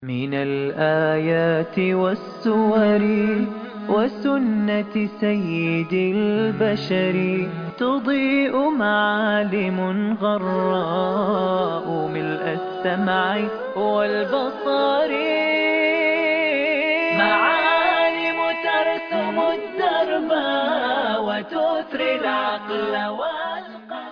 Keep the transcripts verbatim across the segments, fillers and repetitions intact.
من الآيات والسور وسنة سيد البشر تضيء معالم غراء ملء السمع والبصر. معالم ترسم الدرب وتثري العقل والقلب.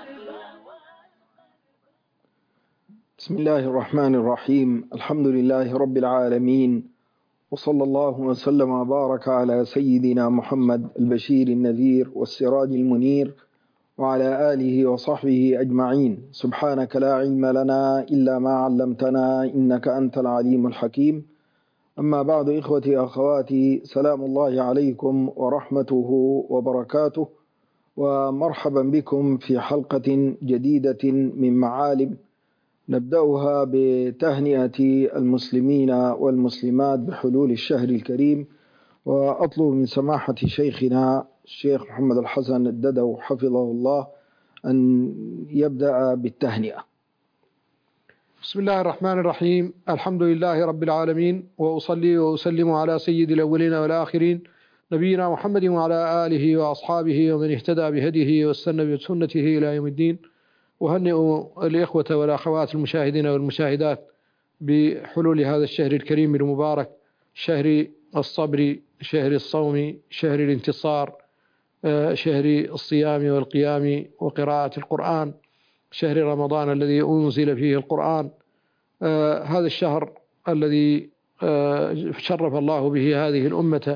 بسم الله الرحمن الرحيم. الحمد لله رب العالمين، وصلى الله وسلم وبارك على سيدنا محمد البشير النذير والسراج المنير وعلى آله وصحبه أجمعين. سبحانك لا علم لنا إلا ما علمتنا إنك أنت العليم الحكيم. أما بعد، إخوتي أخواتي، سلام الله عليكم ورحمته وبركاته، ومرحبا بكم في حلقة جديدة من معالم نبدأها بتهنئة المسلمين والمسلمات بحلول الشهر الكريم، وأطلب من سماحة شيخنا الشيخ محمد الحسن الددو حفظه الله أن يبدأ بالتهنئة. بسم الله الرحمن الرحيم. الحمد لله رب العالمين، وأصلي وأسلم على سيد الأولين والآخرين نبينا محمد وعلى آله وأصحابه ومن اهتدى بهديه واستنى بسنته إلى يوم الدين. وهنئ الإخوة والأخوات المشاهدين والمشاهدات بحلول هذا الشهر الكريم المبارك، شهر الصبر، شهر الصوم، شهر الانتصار، شهر الصيام والقيام وقراءة القرآن، شهر رمضان الذي أنزل فيه القرآن. هذا الشهر الذي شرف الله به هذه الأمة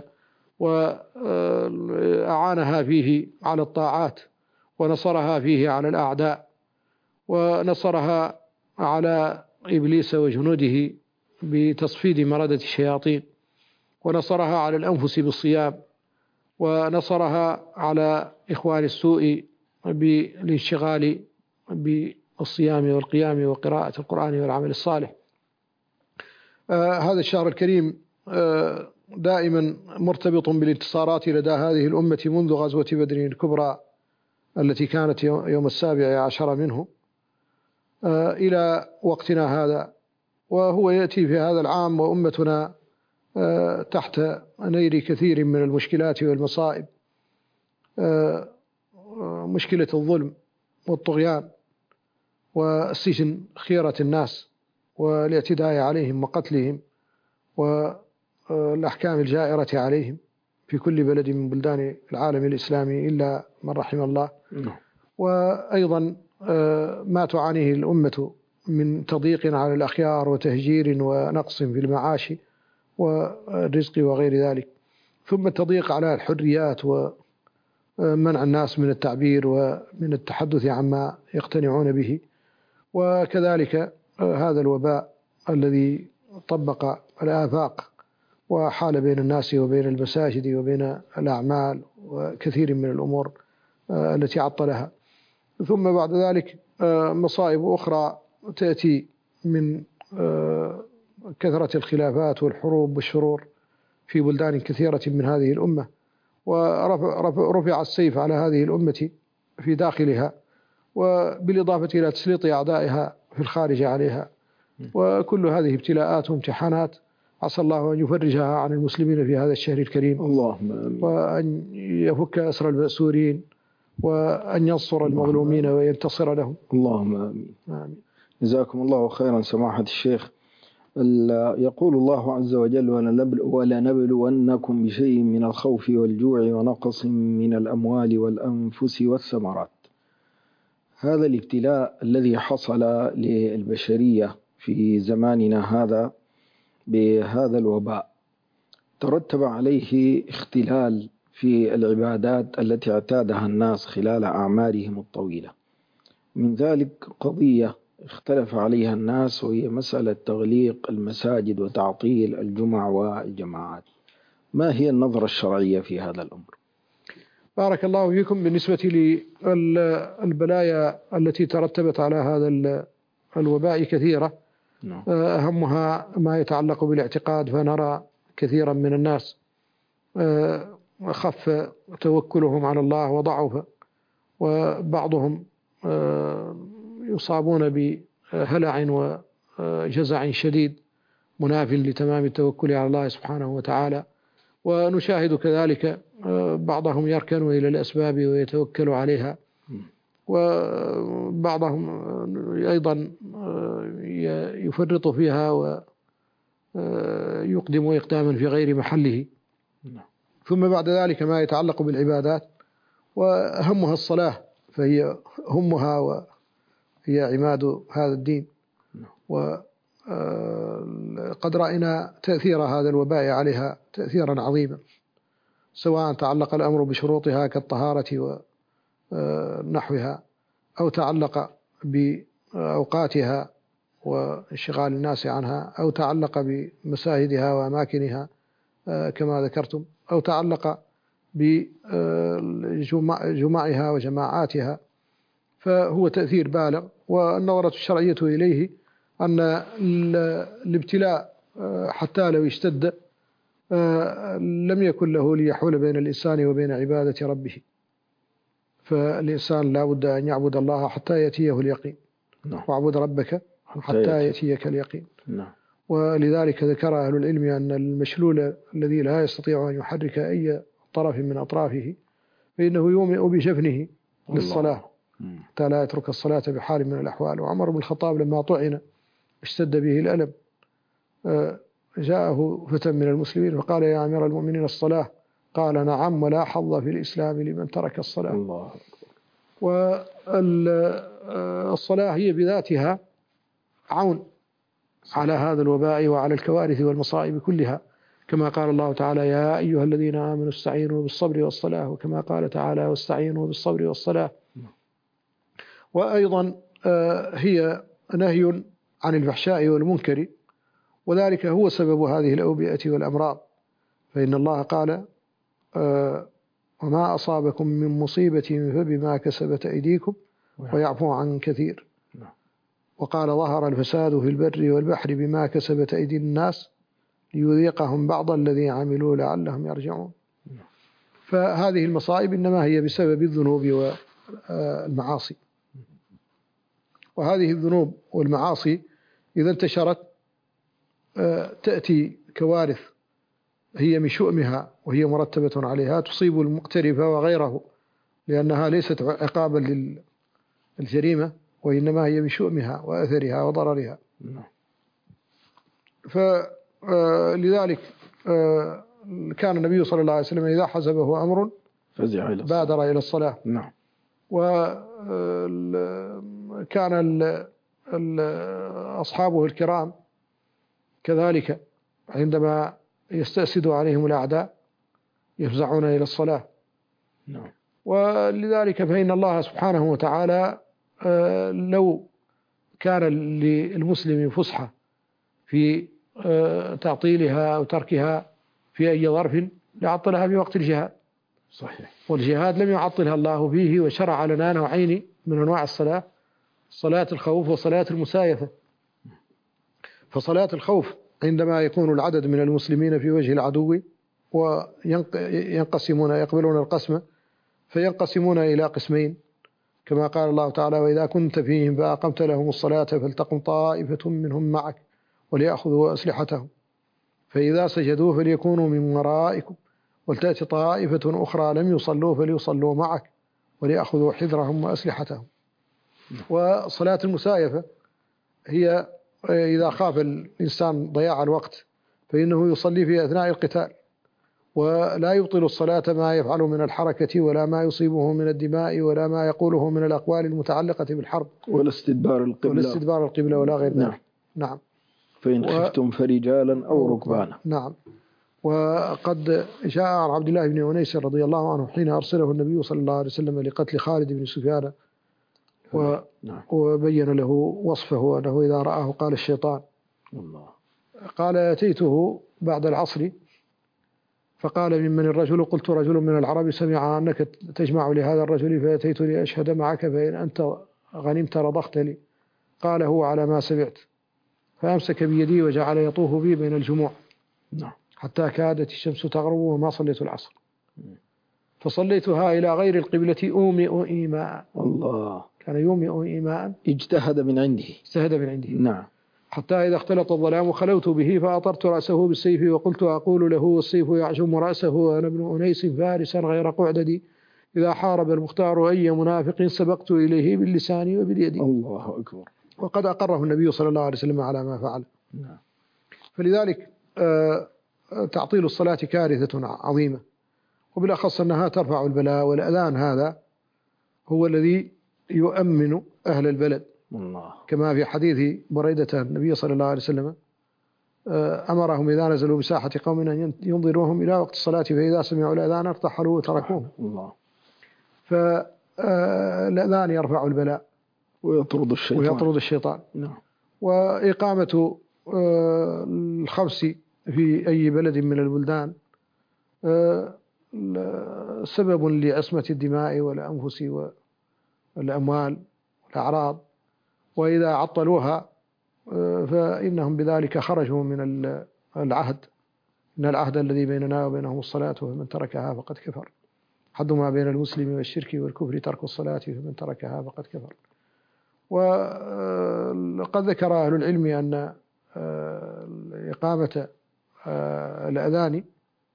وأعانها فيه على الطاعات، ونصرها فيه على الأعداء، ونصرها على إبليس وجنوده بتصفيد مردة الشياطين، ونصرها على الأنفس بالصيام، ونصرها على إخوان السوء بالانشغال بالصيام والقيام وقراءة القرآن والعمل الصالح. آه هذا الشهر الكريم آه دائما مرتبط بالانتصارات لدى هذه الأمة منذ غزوة بدر الكبرى التي كانت يوم السابع عشر منه آه إلى وقتنا هذا، وهو يأتي في هذا العام وأمتنا آه تحت نير كثير من المشكلات والمصائب. آه مشكلة الظلم والطغيان والسجن خيرة الناس والاعتداء عليهم وقتلهم والأحكام الجائرة عليهم في كل بلد من بلدان العالم الإسلامي إلا من رحم الله. وأيضا ما تعانيه الأمة من تضييق على الأخيار وتهجير ونقص في المعاش والرزق وغير ذلك، ثم التضييق على الحريات ومنع الناس من التعبير ومن التحدث عما يقتنعون به، وكذلك هذا الوباء الذي طبق الآفاق وحال بين الناس وبين المساجد وبين الأعمال وكثير من الأمور التي عطلها. ثم بعد ذلك مصائب أخرى تأتي من كثرة الخلافات والحروب والشرور في بلدان كثيرة من هذه الأمة، ورفع السيف على هذه الأمة في داخلها، وبالإضافة إلى تسليط أعدائها في الخارج عليها. وكل هذه ابتلاءات وامتحانات عسى الله أن يفرجها عن المسلمين في هذا الشهر الكريم، اللهم آمين، وأن يفك أسر المأسورين، وأن ينصر المظلومين وينتصر لهم، اللهم آمين. آمين. جزاكم الله خيرا سماحة الشيخ. يقول الله عز وجل: ولنبلونكم بشيء من الخوف والجوع ونقص من الأموال والأنفس والثمرات. هذا الابتلاء الذي حصل للبشرية في زماننا هذا بهذا الوباء ترتب عليه اختلال في العبادات التي اعتادها الناس خلال أعمارهم الطويلة. من ذلك قضية اختلف عليها الناس، وهي مسألة تغليق المساجد وتعطيل الجمع والجماعات. ما هي النظرة الشرعية في هذا الأمر؟ بارك الله فيكم. بالنسبة للبلايا التي ترتبت على هذا الوباء كثيرة، أهمها ما يتعلق بالاعتقاد، فنرى كثيرا من الناس خف توكلهم على الله وضعف، وبعضهم يصابون بهلع وجزع شديد مناف لتمام التوكل على الله سبحانه وتعالى. ونشاهد كذلك بعضهم يركن إلى الأسباب ويتوكل عليها، وبعضهم أيضا يفرط فيها ويقدم إقداما في غير محله. ثم بعد ذلك ما يتعلق بالعبادات، وأهمها الصلاة، فهي همها وهي عماد هذا الدين. وقد رأينا تأثير هذا الوباء عليها تأثيرا عظيما، سواء تعلق الأمر بشروطها كالطهارة ونحوها، أو تعلق بأوقاتها وانشغال الناس عنها، أو تعلق بمساجدها وأماكنها كما ذكرتم، أو تعلق بجمعها وجماعاتها، فهو تأثير بالغ. والنظرة الشرعية إليه أن الابتلاء حتى لو اشتد لم يكن له ليحول بين الإنسان وبين عبادة ربه، فالإنسان لا بد أن يعبد الله حتى يأتيه اليقين. واعبد ربك حتى يأتيك اليقين. ولذلك ذكر أهل العلم أن المشلول الذي لا يستطيع أن يحرك أي طرف من أطرافه فإنه يومئ بجفنه للصلاة حتى لا يترك الصلاة بحال من الأحوال. وعمر بن الخطاب لما طعن اشتد به الألم، جاءه فتى من المسلمين فقال: يا أمير المؤمنين الصلاة؟ قال: نعم، ولا حظ في الإسلام لمن ترك الصلاة. الله. والصلاة هي بذاتها عون على هذا الوباء وعلى الكوارث والمصائب كلها، كما قال الله تعالى: يا أيها الذين آمنوا استعينوا بالصبر والصلاة، وكما قال تعالى: واستعينوا بالصبر والصلاة. وأيضا هي نهي عن الفحشاء والمنكر، وذلك هو سبب هذه الأوبئة والأمراض، فإن الله قال: وما أصابكم من مصيبة فبما كسبت أيديكم ويعفو عن كثير. وقال: ظهر الفساد في البر والبحر بما كسبت أيدي الناس ليذيقهم بعض الذي عملوا لعلهم يرجعون. فهذه المصائب إنما هي بسبب الذنوب والمعاصي، وهذه الذنوب والمعاصي إذا انتشرت تأتي كوارث هي من شؤمها وهي مرتبة عليها تصيب المقترف وغيره، لأنها ليست عقابا للجريمة، وإنما هي من شؤمها وأثرها وضررها. فلذلك كان النبي صلى الله عليه وسلم إذا حزبه أمر بادر إلى الصلاة. نعم. وكان أصحابه الكرام كذلك عندما يستأسد عليهم الأعداء يفزعون إلى الصلاة. نعم. ولذلك فإن الله سبحانه وتعالى لو كان للمسلم فسحة في تعطيلها أو تركها في أي ظرف لعطلها في وقت الجهاد. صحيح. والجهاد لم يعطلها الله فيه، وشرع لنا نوعين من أنواع الصلاة: صلاة الخوف وصلاة المسايفة. فصلاة الخوف عندما يكون العدد من المسلمين في وجه العدو وينقسمون يقبلون القسمة فينقسمون إلى قسمين، كما قال الله تعالى: وإذا كنت فيهم فأقمت لهم الصلاة فلتقم طائفة منهم معك وليأخذوا أسلحتهم فإذا سجدوا فليكونوا من ورائكم ولتأتي طائفة أخرى لم يصلوا فليصلوا معك وليأخذوا حذرهم وأسلحتهم. وصلاة المسايفة هي إذا خاف الإنسان ضياع الوقت فإنه يصلي في أثناء القتال، ولا يبطل الصلاة ما يفعل من الحركة ولا ما يصيبه من الدماء ولا ما يقوله من الأقوال المتعلقة بالحرب ولا استدبار القبلة ولا استدبار القبلة ولا غير ذلك. نعم. نعم. فإن خفتم فرجالا أو ركبانا. نعم. وقد جاء عن عبد الله بن أنيس رضي الله عنه حين أرسله النبي صلى الله عليه وسلم لقتل خالد بن سفيان و... نعم. وبين له وصفه أنه إذا رآه قال الشيطان. الله. قال: أتيته بعد العصر فقال: ممن الرجل؟ قلت: رجل من العرب سمع أنك تجمع لهذا الرجل فأتيت لأشهد معك، فإن أنت غنمت رضخت لي. قال: هو على ما سمعت. فأمسك بيدي وجعل يطوف بي بين الجموع حتى كادت الشمس تغرب وما صليت العصر، فصليتها إلى غير القبلة أومئ إيماء. الله. كان يومئ إيماء، اجتهد من عنده اجتهد من عنده. نعم. حتى إذا اختلط الظلام خلوت به فأطرت رأسه بالسيف وقلت أقول له والسيف يعجم رأسه وأنا ابن أنيس فارسا غير قعددي إذا حارب المختار أي منافق سبقت إليه باللسان وباليد. الله أكبر. وقد أقره النبي صلى الله عليه وسلم على ما فعل. نعم. فلذلك تعطيل الصلاة كارثة عظيمة، وبالأخص أنها ترفع البلاء، والأذان هذا هو الذي يؤمن أهل البلد الله. كما في حديث بريدة النبي صلى الله عليه وسلم أمرهم إذا نزلوا بساحة قوم أن ينظروهم إلى وقت الصلاة فإذا سمعوا الأذان ارتحلوا وتركوه. الله. فالأذان يرفع البلاء ويطرد الشيطان, ويطرد الشيطان. نعم. وإقامة الخمس في أي بلد من البلدان سبب لعصمة الدماء والأنفس والأموال والأعراض، وإذا عطلوها فإنهم بذلك خرجوا من العهد، إن العهد الذي بيننا وبينهم الصلاة فمن تركها فقد كفر. حد ما بين المسلم والشرك والكفر ترك الصلاة فمن تركها فقد كفر. وقد ذكر أهل العلم أن إقامة الأذان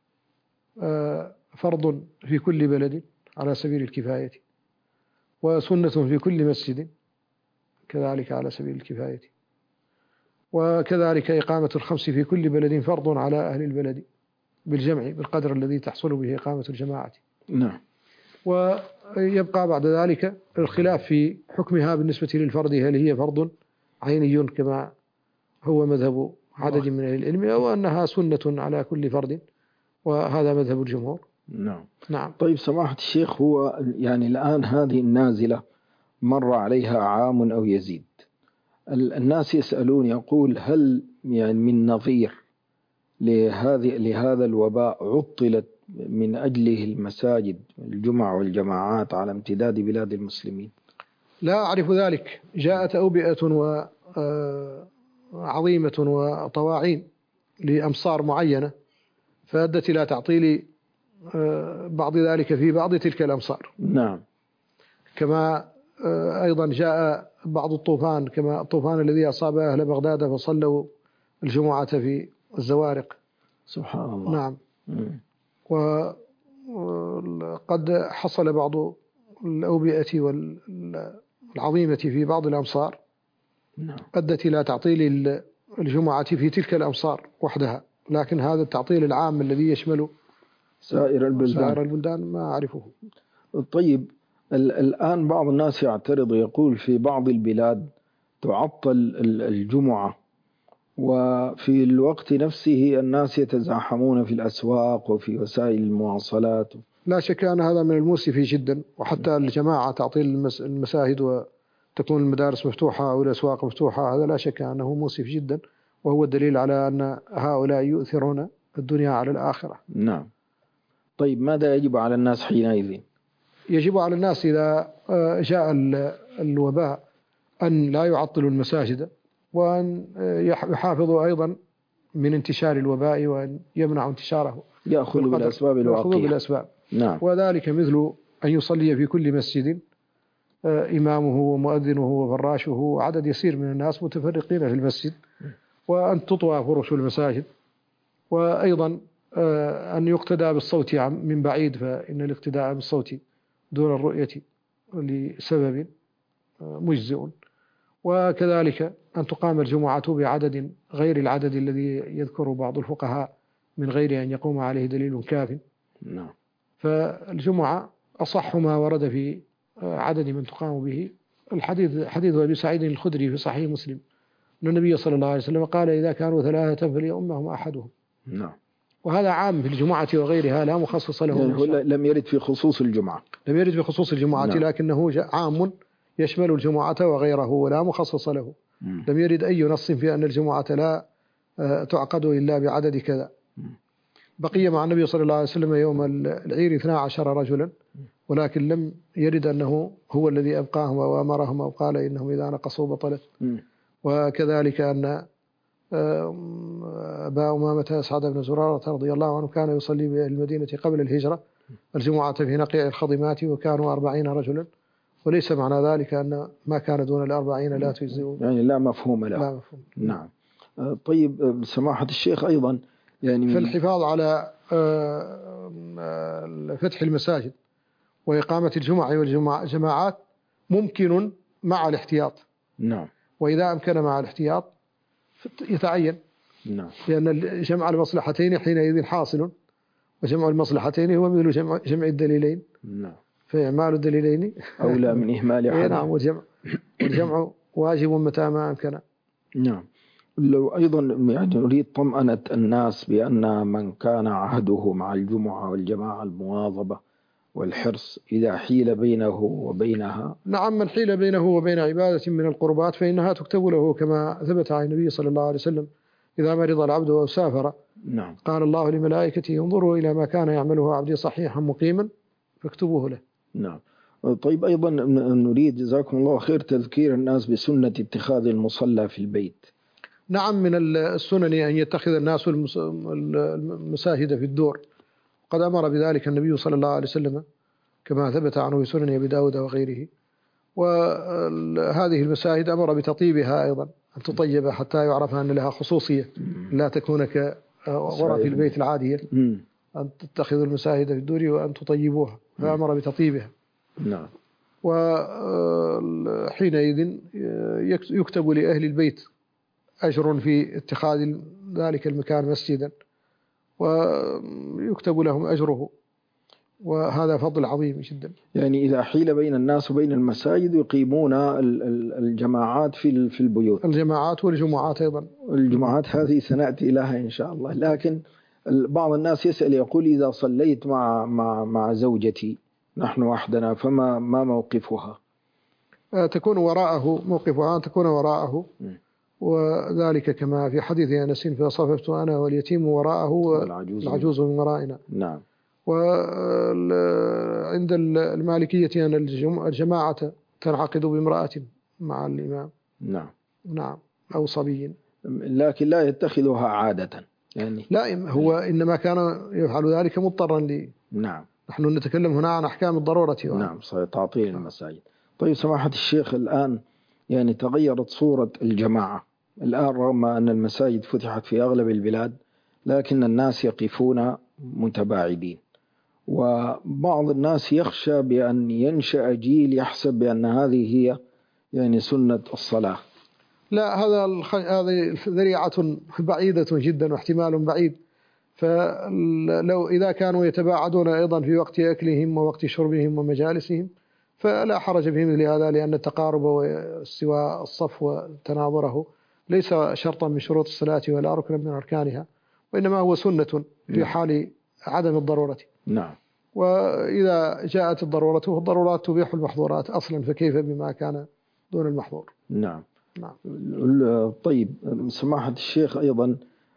فرض في كل بلد على سبيل الكفاية، وسنة في كل مسجد كذلك على سبيل الكفاية، وكذلك إقامة الخمس في كل بلد فرض على أهل البلد بالجمع بالقدر الذي تحصل به إقامة الجماعة. نعم. ويبقى بعد ذلك الخلاف في حكمها بالنسبة للفرد، هل هي فرض عيني كما هو مذهب عدد من أهل العلم أو أنها سنة على كل فرد، وهذا مذهب الجمهور. نعم. نعم. طيب سماحة الشيخ، هو يعني الآن هذه النازلة مر عليها عام أو يزيد، الناس يسألون يقول هل يعني من نظير لهذه لهذا الوباء عطلت من أجله المساجد الجمع والجماعات على امتداد بلاد المسلمين؟ لا أعرف ذلك. جاءت أوبئة عظيمة وطواعين لأمصار معينة فأدت إلى تعطيل بعض ذلك في بعض تلك الأمصار. نعم. كما أيضا جاء بعض الطوفان، كما الطوفان الذي أصاب أهل بغداد فصلوا الجمعة في الزوارق. سبحان الله. نعم. وقد حصل بعض الأوبئة والعظيمة في بعض الأمصار أدت إلى تعطيل الجمعة في تلك الأمصار وحدها، لكن هذا التعطيل العام الذي يشمل سائر البلدان سائر البلدان ما أعرفه. طيب الآن بعض الناس يعترض يقول في بعض البلاد تعطل الجمعة وفي الوقت نفسه الناس يتزاحمون في الأسواق وفي وسائل المواصلات. لا شك أن هذا من المؤسف جدا، وحتى الجماعة تعطيل المساجد وتكون المدارس مفتوحة أو الأسواق مفتوحة، هذا لا شك أنه مؤسف جدا، وهو الدليل على أن هؤلاء يؤثرون الدنيا على الآخرة. نعم. طيب ماذا يجب على الناس حينئذ؟ يجب على الناس إذا جاء الوباء أن لا يعطلوا المساجد، وأن يحافظوا أيضا من انتشار الوباء وأن يمنعوا انتشاره، يأخذوا بالأسباب الواقعية. بالأسباب. نعم. وذلك مثل أن يصلي في كل مسجد إمامه ومؤذنه وفراشه وعدد يسير من الناس متفرقين في المسجد، وأن تطوى فرش المساجد، وأيضا أن يقتدى بالصوت من بعيد، فإن الاقتداء بالصوت دون الرؤية لسبب مجزئ. وكذلك أن تقام الجمعة بعدد غير العدد الذي يذكر بعض الفقهاء من غير أن يقوم عليه دليل كاف. نعم. فالجمعة أصح ما ورد في عدد من تقام به الحديث حديث أبي سعيد الخدري في صحيح مسلم أن النبي صلى الله عليه وسلم قال إذا كانوا ثلاثة فليؤمهم أحدهم. نعم. وهذا عام في الجمعة وغيرها لا مخصص له. يعني لم يرد في خصوص الجمعة. لم يرد في خصوص الجمعة. نعم. لكنه عام يشمل الجمعة وغيره ولا مخصص له. مم. لم يرد أي نص في أن الجمعة لا تعقد إلا بعدد كذا. مم. بقي مع النبي صلى الله عليه وسلم يوم العير اثنا عشر رجلا، ولكن لم يرد أنه هو الذي أبقاهم وأمرهم أو قال إنهم إذا نقصوا بطلت. مم. وكذلك أن أبا أمامة أسعد بن زرارة رضي الله عنه كان يصلي بالمدينة قبل الهجرة الجمعة في نقيع الخضمات، وكانوا أربعين رجلا، وليس معنى ذلك أن ما كان دون الأربعين لا تجزئ، يعني لا مفهوم له. لا مفهوم. نعم. طيب سماحة الشيخ أيضا يعني فالحفاظ على فتح المساجد وإقامة الجمع والجماعات ممكن مع الاحتياط. نعم. وإذا أمكن مع الاحتياط يتعين. نعم. لأن جمع المصلحتين حينئذ حاصل، وجمع المصلحتين هو مثل جمع, جمع الدليلين. نعم. فإعمال الدليلين أولى من إهمال أحد. نعم. والجمع, والجمع واجب متى ما أمكن. نعم. لو أيضا يعني نريد طمأنة الناس بأن من كان عهده مع الجمعة والجماعة المواظبة والحرص إذا حيل بينه وبينها. نعم. من حيل بينه وبين عبادة من القربات فإنها تكتب له كما ثبت عن النبي صلى الله عليه وسلم: إذا مرض العبد أو سافر نعم. قال الله لملائكته: انظروا إلى ما كان يعمله عبدي صحيحا مقيما فاكتبوه له. نعم. طيب أيضا نريد جزاكم الله خير تذكير الناس بسنة اتخاذ المصلى في البيت. نعم. من السنن أن يتخذ الناس المساجد في الدور، قد أمر بذلك النبي صلى الله عليه وسلم كما ثبت عنه في سنن أبي داود وغيره. وهذه المساجد أمر بتطيبها أيضا، أن تطيب حتى يعرف أن لها خصوصية، لا تكون كغرف البيت العادية، أن تتخذوا المساجد في الدور وأن تطيبوها، فأمر بتطيبها. نعم. وحينئذ يكتب لأهل البيت أجر في اتخاذ ذلك المكان مسجدا، ويكتب لهم أجره، وهذا فضل عظيم جدا. يعني إذا حيل بين الناس وبين المساجد يقيمون الجماعات في في البيوت. الجماعات والجمعات أيضا. الجمعات هذه سنأتي لها إن شاء الله. لكن بعض الناس يسأل يقول: إذا صليت مع مع مع زوجتي نحن وحدنا فما ما موقفها؟ تكون وراءه موقفها، أن تكون وراءه، وذلك كما في حديث أنس: فصففت أنا واليتيم وراءه والعجوز من ورائنا. نعم. وعند المالكية أن الجماعة تنعقد بامرأة مع الإمام. نعم. نعم. أو صبي. لكن لا يتخذها عادة يعني. لا، هو إنما كان يفعل ذلك مضطرا لي. نعم. نحن نتكلم هنا عن أحكام الضرورة. نعم. صحيح. تعطيل المساجد. طيب سماحة الشيخ، الآن يعني تغيرت صورة الجماعة الآن، رغم أن المساجد فتحت في أغلب البلاد لكن الناس يقفون متباعدين، وبعض الناس يخشى بأن ينشأ جيل يحسب بأن هذه هي يعني سنة الصلاة. لا، هذا هذه ذريعة بعيدة جدا واحتمال بعيد. فلو إذا كانوا يتباعدون أيضا في وقت أكلهم ووقت شربهم ومجالسهم فلا حرج بهم لهذا، لأن التقارب واستواء الصف وتناظره ليس شرطا من شروط الصلاة ولا ركنا من أركانها، وإنما هو سنة في حال عدم الضرورة. نعم. وإذا جاءت الضرورة، والضرورات تبيح المحظورات أصلا، فكيف بما كان دون المحظور. نعم. نعم. طيب سماحة الشيخ، أيضا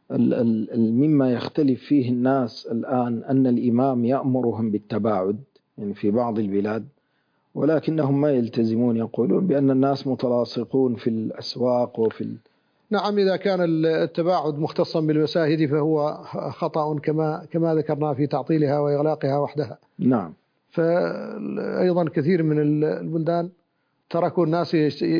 مما يختلف فيه الناس الآن أن الإمام يأمرهم بالتباعد يعني في بعض البلاد، ولكنهم ما يلتزمون، يقولون بأن الناس متلاصقون في الأسواق وفي ال... نعم. إذا كان التباعد مختصا بالمساجد فهو خطأ كما كما ذكرنا في تعطيلها وإغلاقها وحدها. نعم. فأيضا كثير من البلدان تركوا الناس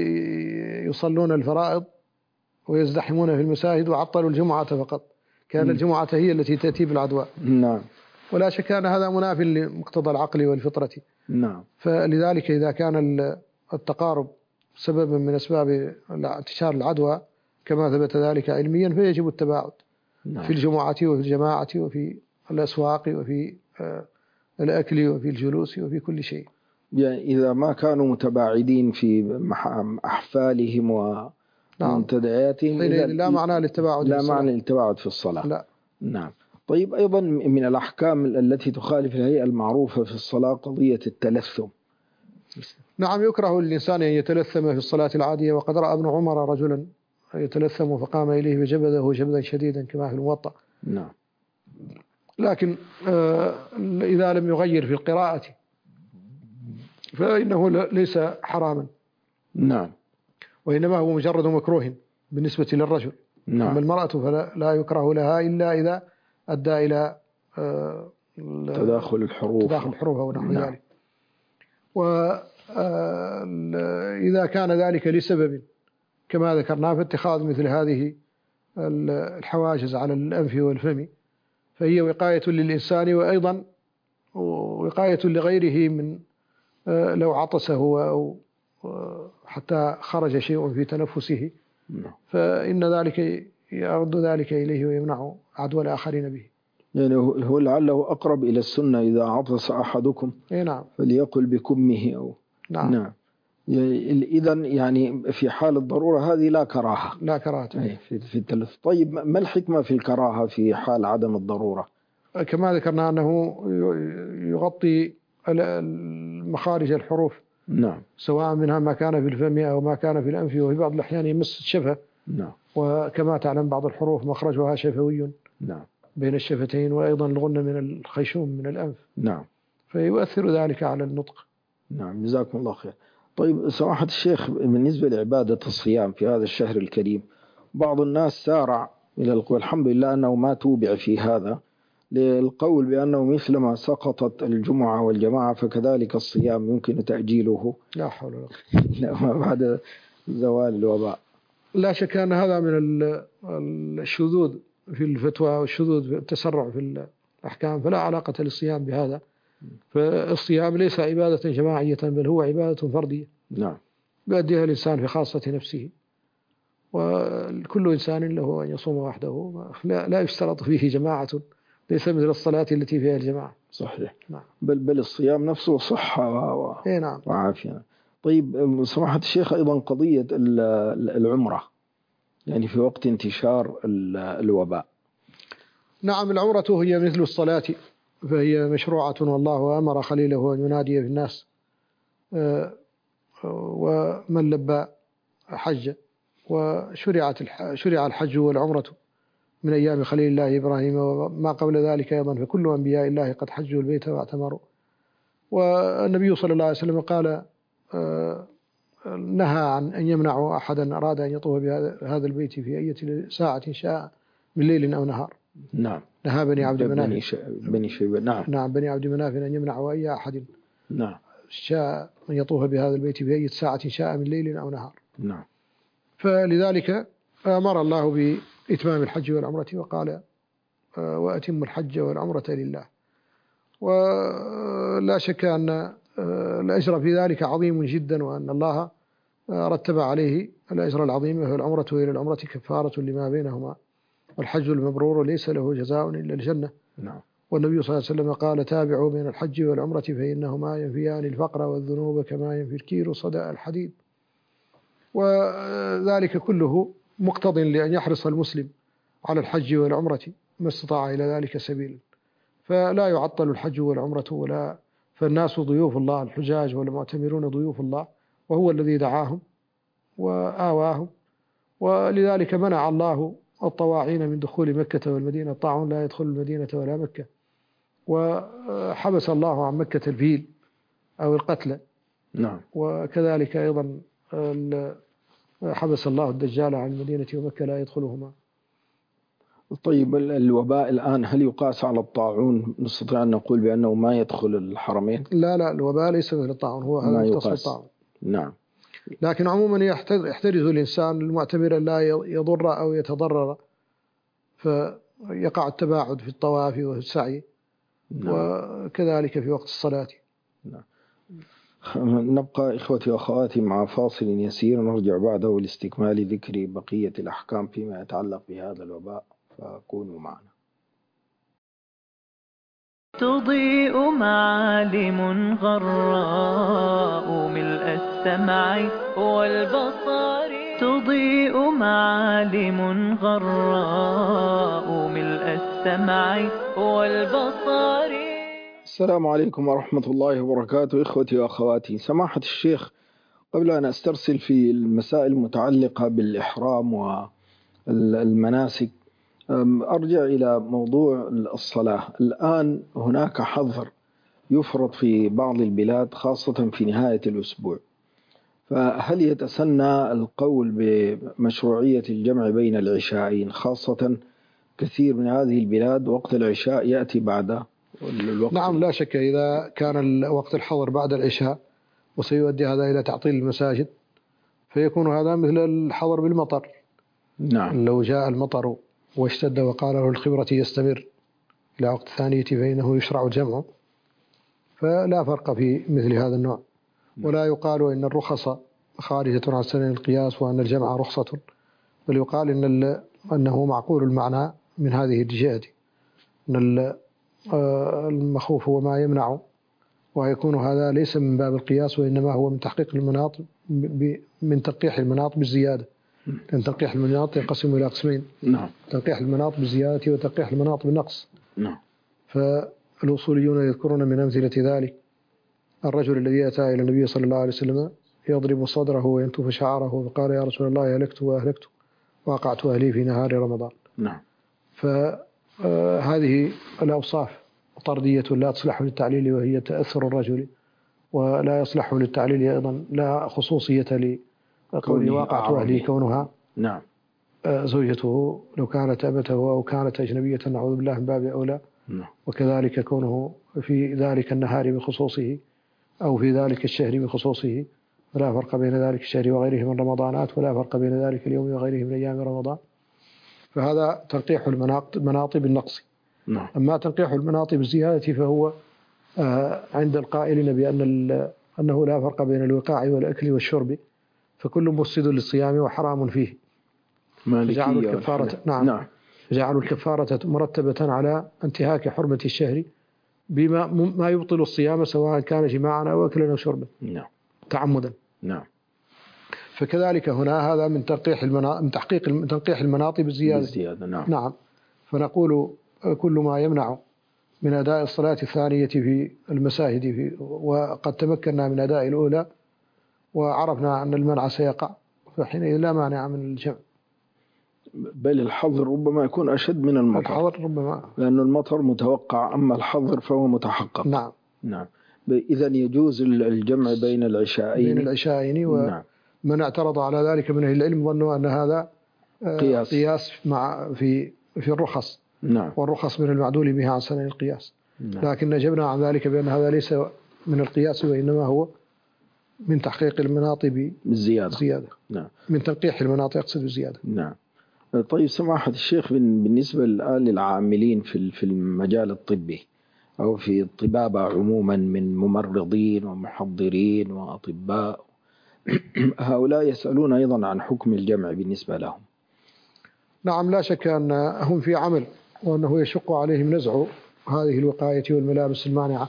يصلون الفرائض ويزدحمون في المساجد وعطلوا الجمعة فقط، كان الجمعة هي التي تأتي بالعدوى. نعم. ولا شك أن هذا مناف لمقتضى العقل والفطرة. نعم. فلذلك إذا كان التقارب سببا من أسباب انتشار العدوى كما ثبت ذلك علميا فيجب التباعد. نعم. في الجمعة وفي الجماعة وفي الأسواق وفي الأكل وفي الجلوس وفي كل شيء. يعني إذا ما كانوا متباعدين في أحفالهم ومنتدياتهم نعم. لا معنى للتباعد لا معنى للتباعد في الصلاة. لا. نعم. طيب أيضا من الأحكام التي تخالف الهيئة المعروفة في الصلاة قضية التلثم. نعم. يكره الإنسان أن يتلثم في الصلاة العادية، وقد رأى ابن عمر رجلا يتلثم فقام إليه وجبده جبدا شديدا كما في الموطأ. نعم. لكن آه إذا لم يغير في القراءة فإنه ليس حراما. نعم. وإنما هو مجرد مكروه بالنسبة للرجل. نعم. أما المرأة فلا لا يكره لها إلا إذا أدى إلى آه تداخل الحروف تداخل الحروف ونحو نعم. ذلك. و إذا كان ذلك لسبب كما ذكرنا، فاتخاذ مثل هذه الحواجز على الأنف والفم فهي وقاية للإنسان، وأيضا وقاية لغيره من لو عطس هو أو حتى خرج شيء في تنفسه فإن ذلك يرد ذلك إليه ويمنع عدوى الآخرين به. يعني هو لعله أقرب إلى السنة، إذا عطس أحدكم نعم فليقل بكمه أو نعم, نعم. إذن يعني في حال الضرورة هذه لا كراهة، لا كراهة في في التلف. طيب ما الحكمة في الكراهة في حال عدم الضرورة؟ كما ذكرنا أنه يغطي مخارج الحروف، نعم، سواء منها ما كان في الفم أو ما كان في الأنف، وفي بعض الأحيان يمس الشفة. نعم. وكما تعلم بعض الحروف مخرجها شفوي، نعم، بين الشفتين، وأيضا الغنة من الخيشوم من الأنف. نعم، فيؤثر ذلك على النطق. نعم، جزاكم الله خير. طيب سماحة الشيخ، بالنسبة لعبادة الصيام في هذا الشهر الكريم، بعض الناس سارع إلى القول، الحمد لله أنه ما توبع في هذا، للقول بأنه مثلما سقطت الجمعة والجماعة فكذلك الصيام يمكن تأجيله. لا حول ولا قوة بعد زوال الوباء. لا شك أن هذا من الشذوذ في الفتوى والشذوذ في التسرع في الأحكام، فلا علاقة للصيام بهذا. فالصيام ليس عبادة جماعية بل هو عبادة فردية، نعم، يؤديها الإنسان في خاصة نفسه، وكل إنسان له أن يصوم وحده، لا يشترط فيه جماعة، ليس مثل الصلاة التي فيها الجماعة. صحيح. نعم. بل بل الصيام نفسه صحة و... إيه نعم. وعافية. طيب سماحة الشيخ، أيضا قضية العمرة يعني في وقت انتشار الوباء. نعم، العمرة هي مثل الصلاة، فهي مشروعة، والله أمر خليله أن ينادي في الناس ومن لبى حج. وشرعت شرع الحج والعمرة من أيام خليل الله إبراهيم، وما قبل ذلك أيضا فكل أنبياء الله قد حجوا البيت واعتمروا. والنبي صلى الله عليه وسلم قال نهى عن أن يمنعوا أحدا أراد أن يطوف بهذا البيت في أي ساعة شاء من ليل أو نهار. نعم. نهى بني عبد مناف بني شيبة. نعم. نعم بني عبد مناف أن يمنعوا أي أحد نعم شاء أن يطوف بهذا البيت في أي ساعة شاء من ليل أو نهار. نعم. فلذلك أمر الله بإتمام الحج والعمرة، وقال وأتم الحج والعمرة لله. ولا شك أن الأجر في ذلك عظيم جدا، وأن الله رتب عليه الأجر العظيم، وهو العمرة إلى العمرة كفارة لما بينهما، والحج المبرور ليس له جزاء إلا الجنة. نعم. والنبي صلى الله عليه وسلم قال تابعوا بين الحج والعمرة فإنهما ينفيان الفقر والذنوب كما ينفي الكير صدأ الحديد. وذلك كله مقتض لأن يحرص المسلم على الحج والعمرة ما استطاع إلى ذلك سبيل، فلا يعطل الحج والعمرة ولا، فالناس ضيوف الله، الحجاج والمعتمرون ضيوف الله، وهو الذي دعاهم وآواهم. ولذلك منع الله الطواعين من دخول مكة والمدينة، الطاعون لا يدخل المدينة ولا مكة. وحبس الله عن مكة الفيل أو القتل. نعم. وكذلك أيضا حبس الله الدجال عن المدينة ومكة لا يدخلهما. طيب الوباء الآن هل يقاس على الطاعون؟ نستطيع أن نقول بأنه ما يدخل الحرمين؟ لا لا، الوباء ليس مثل الطاعون، هو هذا مختص بالطاعون. نعم. لكن عموما يحترز الإنسان المعتمر لا يضر أو يتضرر، فيقع التباعد في الطواف وفي السعي. نعم. وكذلك في وقت الصلاة. نعم. نبقى إخوتي وأخواتي مع فاصل يسير، نرجع بعده لاستكمال ذكر بقية الأحكام فيما يتعلق بهذا الوباء، فكونوا معنا. تضيء معالم غراء ملء السمع والبصر، تضيء معالم غراء ملء السمع والبصر. السلام عليكم ورحمة الله وبركاته. إخوتي وأخواتي، سماحة الشيخ، قبل أن أسترسل في المسائل المتعلقة بالإحرام والمناسك أرجع إلى موضوع الصلاة. الآن هناك حظر يفرض في بعض البلاد خاصة في نهاية الأسبوع، فهل يتسنى القول بمشروعية الجمع بين العشاءين، خاصة كثير من هذه البلاد وقت العشاء يأتي بعد الوقت؟ نعم لا شك، إذا كان وقت الحظر بعد العشاء وسيؤدي هذا إلى تعطيل المساجد، فيكون هذا مثل الحظر بالمطر. نعم. لو جاء المطر واشتد وقال له الخبرة يستمر إلى وقت ثانية فإنه يشرع الجمع، فلا فرق في مثل هذا النوع. ولا يقال إن الرخص خارجة عن سنن القياس وأن الجمع رخصة، بل يقال إن أنه معقول المعنى من هذه الجهة، أن المخوف هو ما يمنع، ويكون هذا ليس من باب القياس وإنما هو من تحقيق المناط من تنقيح المناط بالزيادة، لأن تنقيح المناط ينقسم إلى قسمين. نعم. تنقيح المناط بالزيادة وتنقيح المناط بالنقص. نعم. فالأصوليون يذكرون من أمثلة ذلك الرجل الذي أتى إلى النبي صلى الله عليه وسلم يضرب صدره وينتف شعره فقال يا رسول الله هلكت وأهلكت وقعت أهلي في نهار رمضان. نعم. فهذه الأوصاف طردية لا تصلح للتعليل، وهي تأثر الرجل، ولا يصلح للتعليل أيضا لا خصوصية لقوله وقعت أهلي كونها نعم زوجته لو كانت أبته أو كانت أجنبية نعوذ بالله من باب أولى. نعم. وكذلك كونه في ذلك النهار بخصوصه أو في ذلك الشهر بخصوصه، ولا فرق بين ذلك الشهر وغيره من رمضانات، ولا فرق بين ذلك اليوم وغيره من أيام رمضان. فهذا تنقيح المناط بالنقص. نعم. أما تنقيح المناط بالزيادة فهو عند القائلين بأن أنه لا فرق بين الوقاع والأكل والشرب، فكل مفسد للصيام وحرام فيه. فجعلوا الكفارة نعم. نعم. جعلوا الكفارة مرتبة على انتهاك حرمة الشهر بما ما يبطل الصيام سواء كان جماعا أو أكلا أو شربا. نعم. تعمدا. نعم. فكذلك هنا هذا من تنقيح المنا... من تحقيق تنقيح المناط بالزيادة. بالزيادة. نعم. نعم. فنقول كل ما يمنع من أداء الصلاة الثانية في المساجد في وقد تمكنا من أداء الأولى وعرفنا أن المنع سيقع، فحينئذ لا مانع من الجمع. بل الحظر ربما يكون أشد من المطر. الحظر ربما، لأن المطر متوقع، أما الحظر فهو متحقق. نعم. نعم. إذا يجوز الجمع بين العشاءين. بين العشاءين. ومن نعم. اعترض على ذلك من أهل العلم ظنوا أن هذا قياس, قياس مع في في الرخص. نعم. والرخص من المعدول بها عن سنن القياس. نعم. لكن أجبنا عن ذلك بأن هذا ليس من القياس وإنما هو من تحقيق المناط بالزيادة. زيادة. نعم. من تنقيح المناط يقصد بالزيادة. نعم. طيب سماحة الشيخ، بالنسبة الآن للعاملين في في المجال الطبي أو في الطبابة عموما من ممرضين ومحضرين وأطباء هؤلاء يسألون أيضا عن حكم الجمع بالنسبة لهم. نعم، لا شك أن هم في عمل، وأنه يشق عليهم نزع هذه الوقاية والملابس المانعة،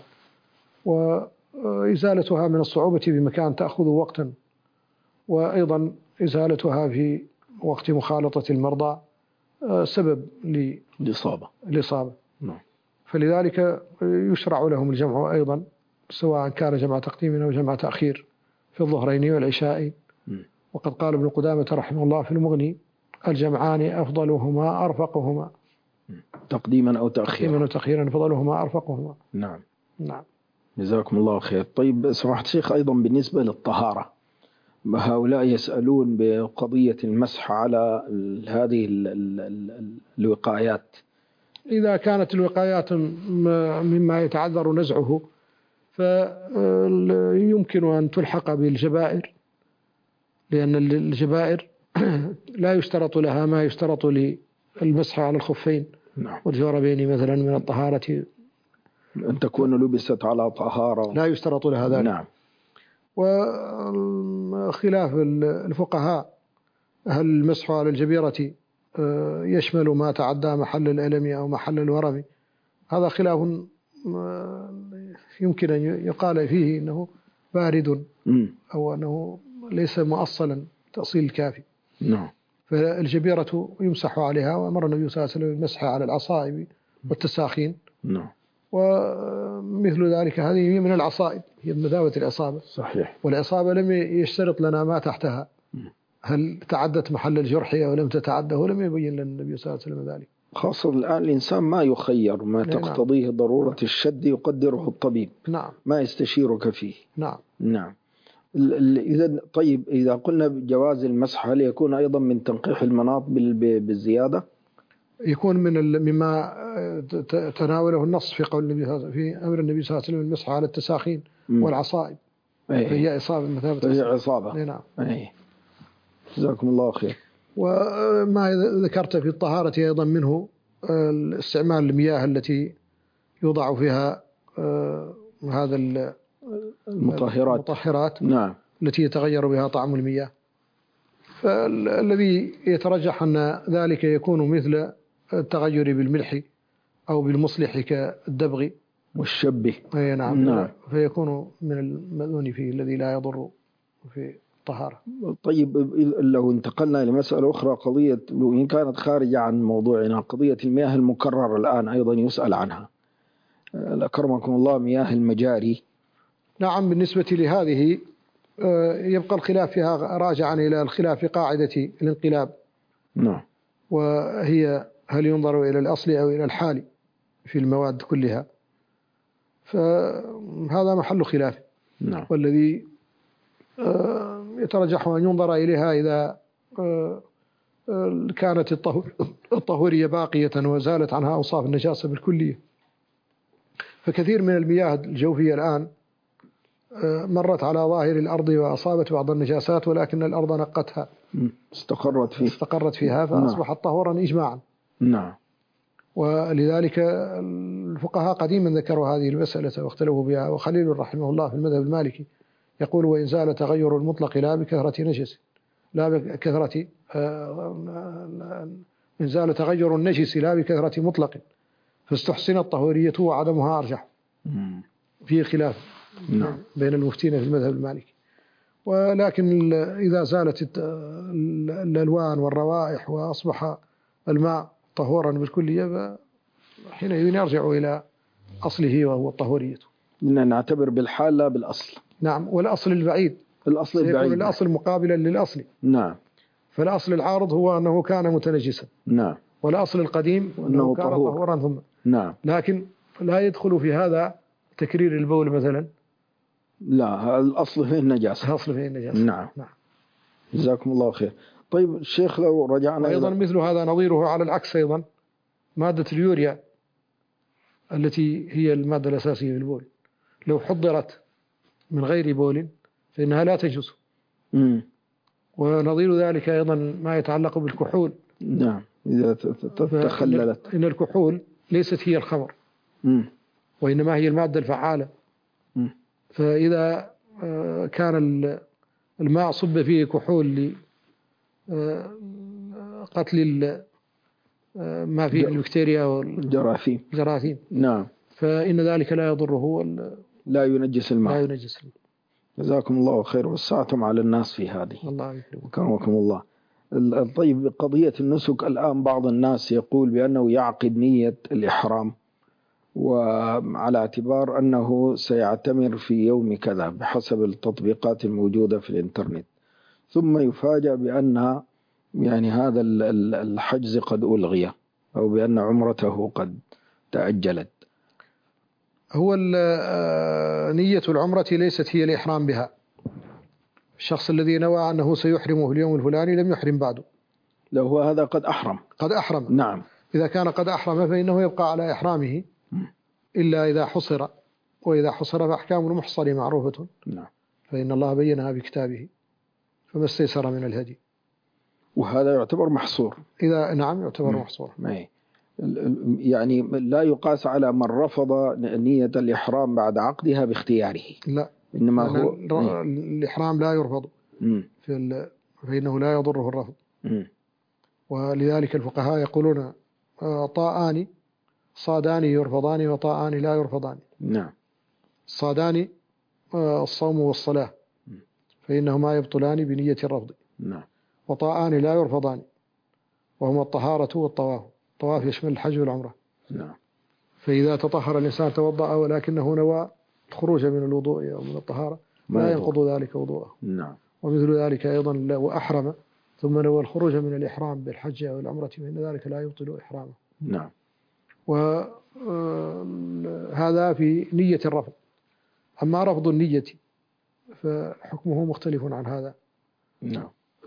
وإزالتها من الصعوبة بمكان تأخذ وقتا، وأيضا إزالتها في وقت مخالطة المرضى سبب للإصابة. الإصابة. نعم. فلذلك يشرع لهم الجمع أيضا، سواء كان جمع تقديم أو جمع تأخير في الظهرين والعشاء. وقد قال ابن قدامة رحمه الله في المغني: الجمعان أفضلهما أرفقهما. تقديما أو تأخيرا. تقديما أو تأخيرا أفضلهما أرفقهما. نعم. نعم. جزاكم الله خير. طيب سماحة الشيخ، أيضا بالنسبة للطهارة هؤلاء يسألون بقضية المسح على هذه الوقايات. إذا كانت الوقايات مما يتعذر نزعه فيمكن أن تلحق بالجبائر، لأن الجبائر لا يشترط لها ما يشترط للمسح على الخفين. نعم. والجوربين مثلا من الطهارة، أن تكون لبست على طهارة لا يشترط لها ذلك. نعم. وخلاف الفقهاء هل المسح على الجبيرة يشمل ما تعدى محل الألم أو محل الورم، هذا خلاف يمكن أن يقال فيه إنه بارد أو أنه ليس مؤصلا تأصيل الكافي. نعم. فالجبيرة يمسح عليها، وأمر النبي صلى الله عليه وسلم المسح على العصائب والتساخين. نعم. ومثل ذلك هذه من العصائب، هي بمثابة العصابة. صحيح. والعصابة لم يشترط لنا ما تحتها، هل تعدت محل الجرح أو لم تتعده، ولم يبين لنا النبي صلى الله عليه وسلم ذلك. خاصة الآن الإنسان ما يخير، ما نعم. تقتضيه ضرورة الشد يقدره الطبيب. نعم. ما يستشيرك فيه. نعم. نعم. إذا طيب إذا قلنا بجواز المسح، هل يكون أيضا من تنقيح المناط بالزيادة؟ يكون من مما تناوله النص في قول النبي في أمر النبي صلى الله عليه وسلم المسح على التساخين والعصائب. أيه. فهي إصابة مثابة فهي عصابة. نعم. أيه. جزاكم الله خير. وما ذكرت في الطهارة أيضا منه استعمال المياه التي يوضع فيها هذا المطهرات. المطهرات نعم. التي يتغير بها طعم المياه. فالذي يترجح أن ذلك يكون مثل التغير بالملح أو بالمصلح كالدبغ والشبه. أي نعم. نعم. فيكون من المأذون فيه الذي لا يضر في الطهارة. طيب لو انتقلنا لمسألة أخرى، قضية وإن كانت خارجة عن موضوعنا، قضية المياه المكررة الآن أيضا يسأل عنها. أكرمكم الله، مياه المجاري. نعم. بالنسبة لهذه يبقى الخلاف فيها راجعا إلى الخلاف في قاعدة الانقلاب. نعم. وهي هل ينظر إلى الأصل أو إلى الحال في المواد كلها، فهذا محل خلاف. نعم. والذي يترجح أن ينظر إليها إذا كانت الطهورية باقية وزالت عنها أوصاف النجاسة بالكلية. فكثير من المياه الجوفية الآن مرت على ظاهر الأرض وأصابت بعض النجاسات، ولكن الأرض نقتها استقرت فيه استقرت فيها فأصبحت طهورا إجماعا. نعم. ولذلك الفقهاء قديما ذكروا هذه المسألة واختلفوا بها. وخليل رحمه الله في المذهب المالكي يقول: وإن زال تغير المطلق لا بكثرة نجس لا بكثرة إن زال تغير النجس لا بكثرة مطلق فاستحسن الطهورية وعدمها أرجح. في خلاف نعم. بين المفتين في المذهب المالكي. ولكن إذا زالت الألوان والروائح وأصبح الماء طهورا بالكلية حينئذ يرجع إلى أصله وهو الطهورية. نعتبر بالحال لا بالأصل. نعم. والأصل البعيد الأصل البعيد الأصل مقابلا للأصل. نعم. فالأصل العارض هو أنه كان متنجسا. نعم. والأصل القديم أنه كان طهور. طهورا ثم. نعم. لكن لا يدخل في هذا تكرير البول مثلا. لا، الأصل فيه النجاسة. الأصل فيه النجاسة. نعم. نعم. جزاكم الله خير. طيب الشيخ، لو رجعنا أيضا إلى... مثل هذا نظيره على العكس أيضا مادة اليوريا التي هي المادة الأساسية في البول، لو حضرت من غير بول فإنها لا تجوز. مم. ونظير ذلك أيضا ما يتعلق بالكحول. نعم. إذا تخللت. إن الكحول ليست هي الخمر. مم. وإنما هي المادة الفعالة. مم. فإذا كان الماء صب فيه كحول لقتل ما فيه البكتيريا والجراثيم جراثيم. نعم. فإن ذلك لا يضره، لا ينجس الماء. لا ينجس الماء. جزاكم الله خير، وسعتم على الناس في هذه. الله يكرمكم. كرمكم الله. طيب قضية النسك الآن، بعض الناس يقول بأنه يعقد نية الإحرام وعلى اعتبار أنه سيعتمر في يوم كذا بحسب التطبيقات الموجودة في الإنترنت، ثم يفاجأ بأن يعني هذا الحجز قد ألغي أو بأن عمرته قد تأجلت. هو نية العمرة ليست هي الإحرام بها. الشخص الذي نوى أنه سيحرم في اليوم الفلاني لم يحرم بعده. لو هو هذا قد أحرم. قد أحرم. نعم. إذا كان قد أحرم فإنه يبقى على إحرامه إلا إذا حصر، وإذا حصر فأحكام المحصر معروفة. نعم. فإن الله بينها بكتابه فما استيسر من الهدي. وهذا يعتبر محصور. إذا نعم يعتبر محصور. يعني لا يقاس على من رفض نية الإحرام بعد عقدها باختياره. لا، إنما هو الإحرام لا يرفض في فإنه لا يضره الرفض. م. ولذلك الفقهاء يقولون طاءان صادان يرفضان وطاءان لا يرفضان. نعم. الصادان الصوم والصلاة فإنهما يبطلان بنية الرفض. نعم. وطاءان لا يرفضان وهما الطهارة والطواف. الطواف يشمل الحج والعمرة. نعم. فإذا تطهر الإنسان توضأ ولكنه نوى الخروج من الوضوء أو من الطهارة لا ينقض ذلك وضوءه. نعم. ومثل ذلك أيضا لو أحرم ثم نوى الخروج من الإحرام بالحج أو العمرة فإن ذلك لا يبطل إحرامه. نعم. وهذا في نية الرفض. أما رفض النية فحكمه مختلف عن هذا. نعم.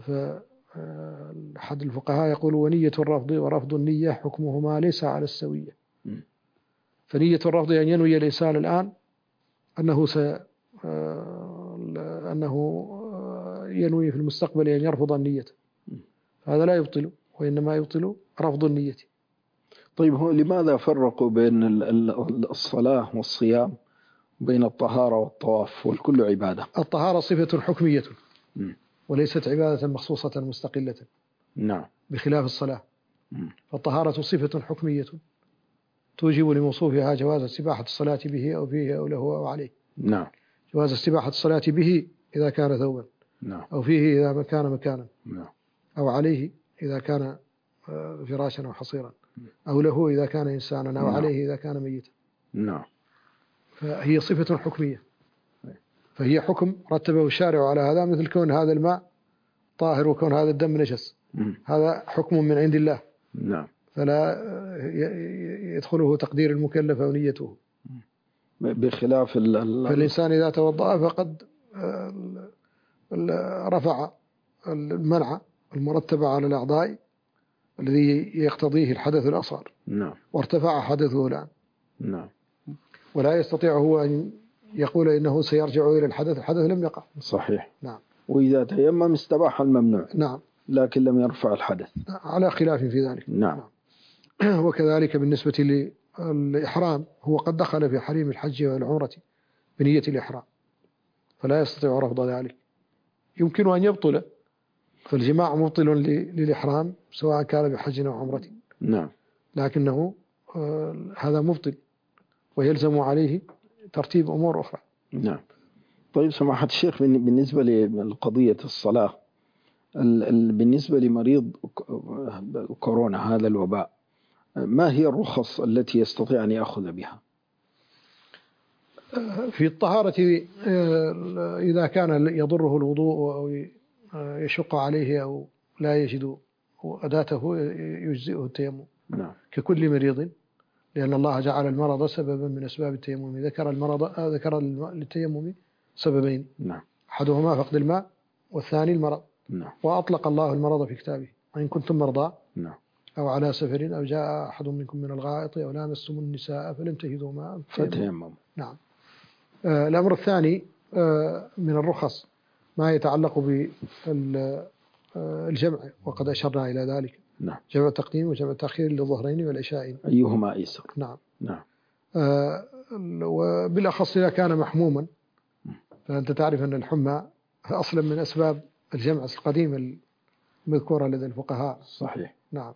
فأحد الفقهاء يقول: ونية الرفض ورفض النية حكمهما ليس على السوية. م. فنية الرفض أن ينوي الإنسان الآن أنه أنه ينوي في المستقبل أن يرفض النية، هذا لا يبطل، وإنما يبطل رفض النية. طيب هو لماذا فرقوا بين الصلاة والصيام، بين الطهارة والطواف، والكل عبادة؟ الطهارة صفة حكمية وليست عبادة مخصوصة مستقلة. نعم. بخلاف الصلاة، فالطهارة صفة حكمية توجب لموصوفها جواز استباحة الصلاة به أو فيه أو له أو عليه. نعم. جواز استباحة الصلاة به إذا كان ثوبا، نعم. أو فيه إذا كان مكانا، نعم. أو عليه إذا كان فراشا أو حصيرا، أو له إذا كان إنسانا، أو نعم. عليه إذا كان ميتا. نعم. فهي صفة حكمية، فهي حكم رتبه الشارع على هذا، مثل كون هذا الماء طاهر وكون هذا الدم نجس، هذا حكم من عند الله. نعم. فلا يدخله تقدير المكلف ونيته. بخلاف ال فالإنسان إذا توضأ فقد رفع المنع المرتب على الأعضاء الذي يقتضيه الحدث الأصغر. نعم. وارتفع حدثه الآن. نعم. ولا يستطيع هو أن يقول إنه سيرجع إلى الحدث، الحدث لم يقع. صحيح. نعم. وإذا تيمم استباح الممنوع. نعم. لكن لم يرفع الحدث. على خلاف في ذلك. نعم. نعم. وكذلك بالنسبة للإحرام، هو قد دخل في حريم الحج والعمرة بنية الإحرام، فلا يستطيع رفض ذلك. يمكن أن يبطل، فالجماع مبطل للإحرام سواء كان بحج أو عمرة. نعم. لكنه آه هذا مبطل، ويلزم عليه ترتيب أمور أخرى. نعم. طيب سماحة الشيخ، بالنسبة لقضية الصلاة، بالنسبة لمريض كورونا هذا الوباء، ما هي الرخص التي يستطيع أن يأخذ بها؟ في الطهارة إذا كان يضره الوضوء أو يشق عليه أو لا يجد أداته يجزئه التيمم. نعم. ككل مريض، لأن الله جعل المرض سببا من أسباب التيمم. ذكر المرض ذكر للتيمم سببين. نعم. أحدهما فقد الماء، والثاني المرض. نعم. وأطلق الله المرض في كتابه: وإن كنتم مرضى نعم. أو على سفر أو جاء أحد منكم من الغائط أو لامستم النساء فلم تجدوا ماء فتيمموا. نعم. آه الأمر الثاني آه من الرخص ما يتعلق بالجمع، وقد أشرنا إلى ذلك. نعم. جمع التقديم وجمع التأخير للظهرين والعشاءين، أيهما أيسر. نعم. نعم. آه وبالأخص إذا كان محموما، فأنت تعرف أن الحمى أصلا من أسباب الجمع القديم المذكورة لدى الفقهاء. صحيح. نعم.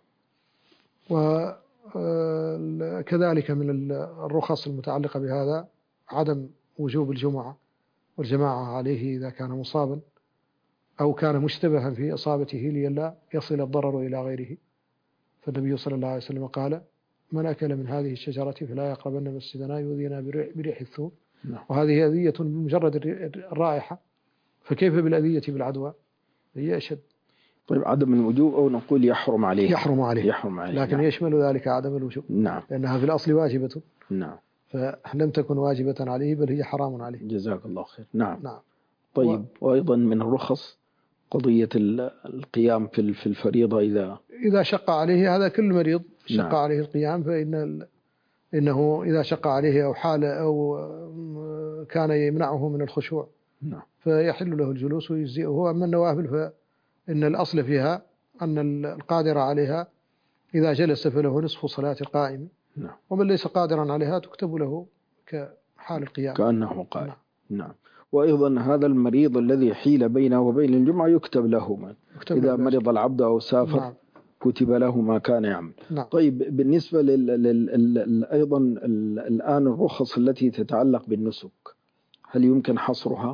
وكذلك من الرخص المتعلقة بهذا عدم وجوب الجمعة والجماعة عليه إذا كان مصابا أو كان مشتبها في إصابته لئلا يصل الضرر إلى غيره. فالنبي صلى الله عليه وسلم قال: من أكل من هذه الشجرة فلا يقربن مسجدنا يؤذينا بريح الثوم. نعم. وهذه أذية بمجرد الرائحة، فكيف بالأذية بالعدوى؟ هي أشد. طيب عدم الوجوب أو نقول يحرم عليه؟ يحرم عليه. يحرم عليه. لكن نعم. يشمل ذلك عدم الوجوب. نعم. لأنها في الأصل واجبة. نعم. فلم تكن واجبة عليه، بل هي حرام عليه. جزاك الله خير. نعم. نعم. طيب و... وأيضا من الرخص قضية القيام في الفريضة إذا إذا شق عليه، هذا كل مريض شق نعم. عليه القيام، فإن إنه إذا شق عليه أو حال أو كان يمنعه من الخشوع، نعم. فيحل له الجلوس ويجزئه. أما النوافل فإن الأصل فيها أن القادر عليها إذا جلس فله نصف صلاة القائم. نعم. ومن ليس قادرا عليها تكتب له كحال القيام كأنه قائم. نعم. نعم. وأيضا هذا المريض الذي حيل بينه وبين الجمعة يكتب له من يكتب إذا له مرض العبد أو سافر. نعم. كتب له ما كان يعمل. نعم. طيب بالنسبة لل... لل... أيضا الآن الرخص التي تتعلق بالنسك، هل يمكن حصرها؟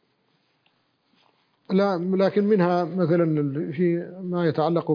لا، لكن منها مثلا في ما يتعلق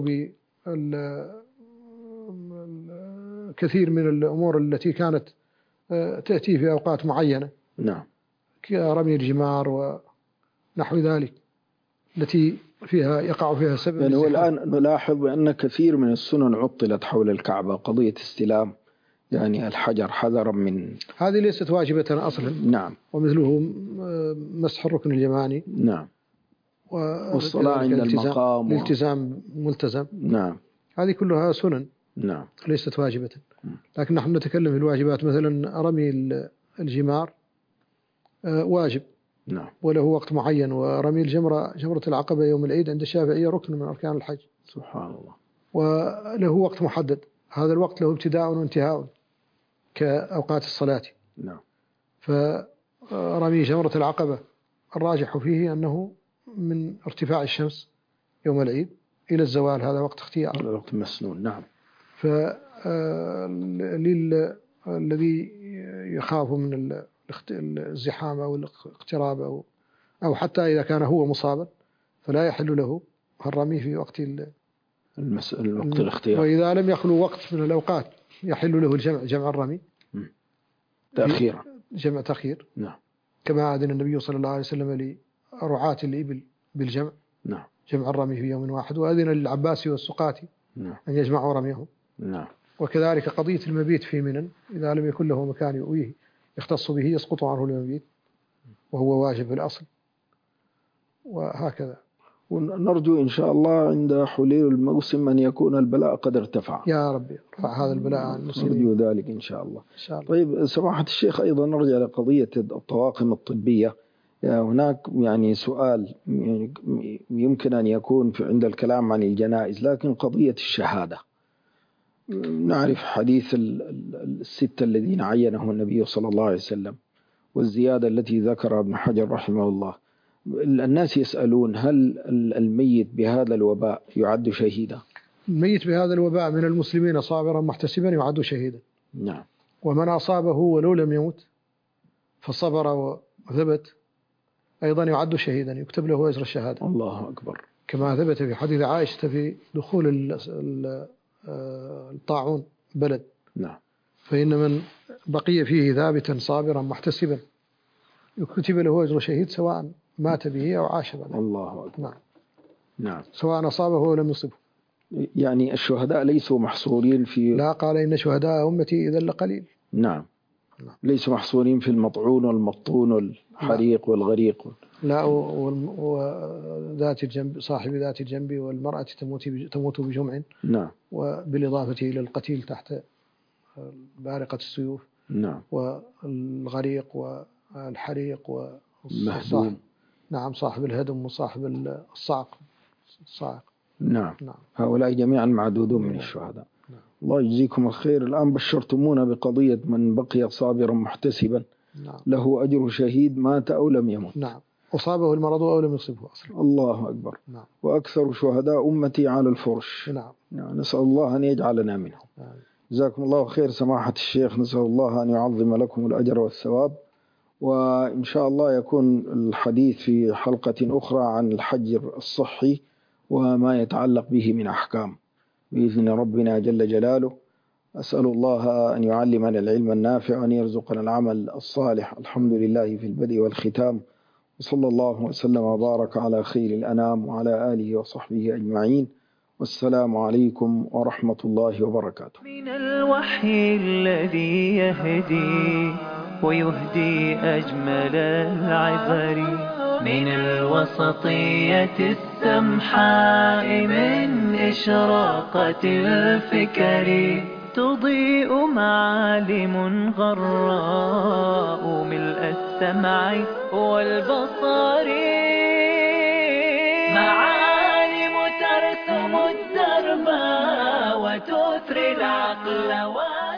بالكثير من الأمور التي كانت تأتي في أوقات معينة. نعم. كرمي الجمار ونحو ذلك، التي فيها يقع فيها سبب. يعني والآن نلاحظ بأن كثير من السنن عطلت حول الكعبة، قضية استلام يعني الحجر حذرا من هذه ليست واجبة أصلا. نعم. ومثله مسح الركن اليماني. نعم. والصلاة عند المقام الالتزام ملتزم. نعم. هذه كلها سنن. نعم. ليست واجبة. لكن نحن نتكلم في الواجبات، مثلا رمي الجمار واجب نعم. وله وقت معين. ورمي الجمرة جمرة العقبة يوم العيد عند الشافعية ركن من أركان الحج. سبحان الله. وله وقت محدد، هذا الوقت له ابتداء وانتهاء كأوقات الصلاة. نعم. فرمي جمرة العقبة الراجح فيه أنه من ارتفاع الشمس يوم العيد إلى الزوال، هذا وقت اختيار، هذا وقت مسنون. نعم. فالذي يخاف من الزحام أو الاقتراب أو أو حتى إذا كان هو مصابا فلا يحل له الرمي في وقت المس... الوقت الاختيار. وإذا لم يخلو وقت من الأوقات يحل له الجمع، جمع الرمي تأخيرا، جمع تأخير. نعم. كما أذن النبي صلى الله عليه وسلم لرعاة الإبل بالجمع، نعم، جمع الرمي في يوم واحد، وأذن للعباسي والسقاتي نعم أن يجمعوا رميهم. نعم. وكذلك قضية المبيت في منى إذا لم يكن له مكان يؤويه يختص به يسقط عنه المبيت وهو واجب في الأصل، وهكذا. ونرجو إن شاء الله عند حلول الموسم أن يكون البلاء قد ارتفع. يا ربي ارفع هذا البلاء عن المسلمين. نرجو ذلك إن شاء الله. إن شاء الله. طيب سماحة الشيخ، أيضا نرجع لقضية الطواقم الطبية. هناك يعني سؤال يمكن أن يكون في عند الكلام عن الجنائز، لكن قضية الشهادة، نعرف حديث الستة الذين عينهم النبي صلى الله عليه وسلم والزيادة التي ذكرها ابن حجر رحمه الله. الناس يسألون هل الميت بهذا الوباء يعد شهيدا؟ الميت بهذا الوباء من المسلمين صابرا محتسبا يعد شهيدا. نعم. ومن أصابه ولو لم يمت فصبر وثبت أيضا يعد شهيدا، يكتب له أجر الشهادة. الله أكبر. كما ثبت في حديث عائشة في دخول الطاعون بلد. نعم. فإن من بقي فيه ثابتا صابرا محتسبا يكتب له أجر شهيد سواء مات به أو عاش بعده. الله أكبر. نعم. نعم. سواء أصابه أو لم يصبه. يعني الشهداء ليسوا محصورين في، لا، قال إن شهداء أمتي إذا لقليل. نعم. نعم. ليسوا محصورين في المطعون والمبطون والحريق والغريق. لا، وذات الجنب صاحب ذات الجنب والمرأة تموت تموت بجمع. نعم. وبالإضافة إلى القتيل تحت بارقة السيوف. نعم. والغريق والحريق والمهدوم. نعم، صاحب الهدم وصاحب الصعق الصاعق. نعم. نعم. هؤلاء جميعا معدودون من الشهداء. نعم. الله يجزيكم الخير. الآن بشرتمونا بقضية من بقي صابرا محتسبا. نعم. له أجر شهيد مات أو لم يمت. نعم. أصابه المرض أو لم يصبه أصلا. الله أكبر. نعم. وأكثر شهداء أمتي على الفرش. نعم. نعم. نسأل الله أن يجعلنا منهم. نعم. جزاكم الله خير سماحة الشيخ، نسأل الله أن يعظم لكم الأجر والثواب. وإن شاء الله يكون الحديث في حلقة أخرى عن الحجر الصحي وما يتعلق به من أحكام بإذن ربنا جل جلاله. أسأل الله أن يعلمنا العلم النافع وأن يرزقنا العمل الصالح. الحمد لله في البدء والختام، وصلى الله وسلم وبارك على خير الأنام وعلى آله وصحبه أجمعين، والسلام عليكم ورحمة الله وبركاته. من الوحي الذي يهدي ويهدي أجمل العبر، من الوسطية السمحاء، من إشراقة الفكر، تضيء معالم غراء ملء السمع والبصر، معالم ترسم الدرب وتثري العقل.